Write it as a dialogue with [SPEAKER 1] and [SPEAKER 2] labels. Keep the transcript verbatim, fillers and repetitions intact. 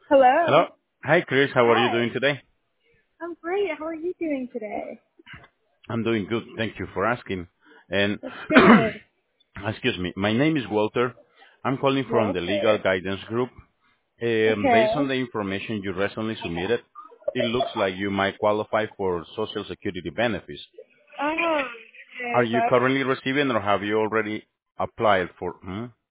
[SPEAKER 1] Hello.
[SPEAKER 2] Hello. Hi, Chris. How are you
[SPEAKER 1] Hi.
[SPEAKER 2] doing today?
[SPEAKER 1] I'm great. How are you doing today?
[SPEAKER 2] I'm doing good. Thank you for asking. And
[SPEAKER 1] That's good.
[SPEAKER 2] excuse me, my name is Walter. I'm calling from the Legal
[SPEAKER 1] Walter.
[SPEAKER 2] Guidance Group. Um, based on
[SPEAKER 1] Okay.
[SPEAKER 2] the information you recently submitted, it looks like you might qualify for Social Security benefits.
[SPEAKER 1] Oh,
[SPEAKER 2] Are
[SPEAKER 1] okay.
[SPEAKER 2] you
[SPEAKER 1] That's,
[SPEAKER 2] currently receiving or have you already applied for? Hmm?